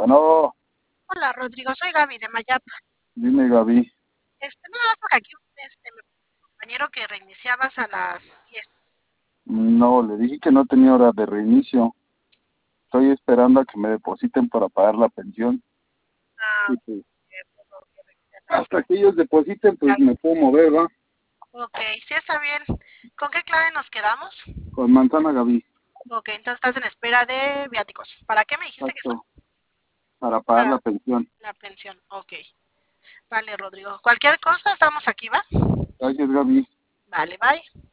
Bueno, Hola Rodrigo, soy Gaby de Mayapa. dime Gaby. Nada más porque aquí me puso un compañero que reiniciabas a las 10. No, le dije que no tenía hora de reinicio. Estoy esperando a que me depositen para pagar la pensión. Ah, Y pues, que puedo que reiniciar a las hasta que ellos depositen, pues 10. me puedo mover, ¿va? Ok, sí está bien. ¿Con qué clave nos quedamos? Con manzana Gaby. Ok, entonces estás en espera de viáticos. ¿Para qué me dijiste que son? Exacto. Para pagar Para la pensión. la pensión. Ok, vale Rodrigo. Cualquier cosa, estamos aquí, ¿va? Gracias Gaby. Vale, bye.